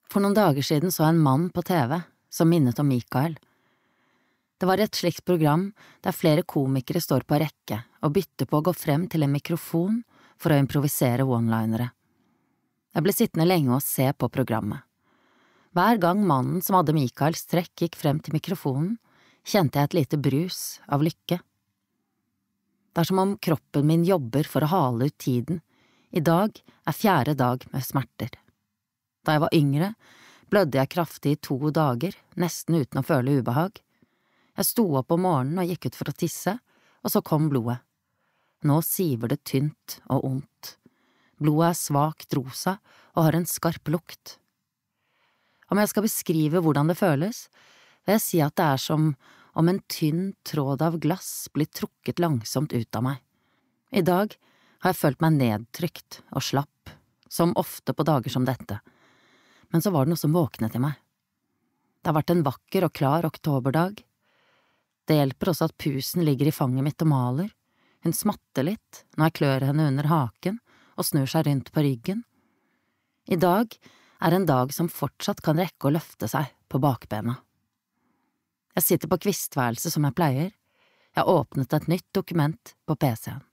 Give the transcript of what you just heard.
For noen dager siden så jeg en mann på TV som minnet om Mikael. Det var et slikt program der flere komikere står på rekke og bytter på å gå frem til en mikrofon for å improvisere one-linere. Jeg ble sittende lenge og se på programmet. Hver gang mannen som hadde Mikaels trekk gikk frem til mikrofonen, kjente jeg et lite brus av lykke. Det er som om kroppen min jobber for å hale ut tiden. I dag er 4. dag med smerter. Da jeg var yngre, blødde jeg kraftig i 2 dager, nesten uten å føle ubehag. Jeg sto opp om morgenen og gikk ut for å tisse, og så kom blodet. Nå siver det tynt og ondt. Blodet er svakt rosa og har en skarp lukt. Om jeg skal beskrive hvordan det føles, vil jeg si at det er som om en tynn tråd av glass blir trukket langsomt ut av meg. I dag har jeg følt meg nedtrykt og slapp, som ofte på dager som dette, men så var det noe som våknet i meg. Det har vært en vakker og klar oktoberdag. Det hjelper også at pusen ligger i fanget mitt og maler. Hun smatter litt når jeg klør henne under haken og snur seg rundt på ryggen. I dag er en dag som fortsatt kan rekke å løfte seg på bakbena. Jeg sitter på kvistværelset som jeg pleier. Jeg har åpnet et nytt dokument på PC-en.